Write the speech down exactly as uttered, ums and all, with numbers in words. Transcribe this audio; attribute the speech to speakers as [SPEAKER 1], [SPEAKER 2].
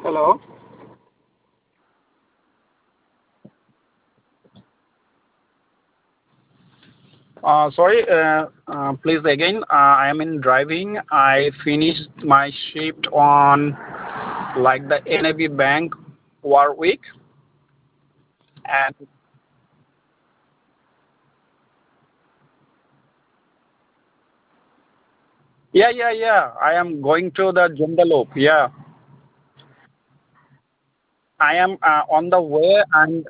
[SPEAKER 1] Hello. Uh, sorry, uh, uh, please again. Uh, I am in driving. I finished my shift on like the N A B Bank Warwick, and yeah, yeah, yeah. I am going to the Joondalup. Yeah, I am uh, on the way, and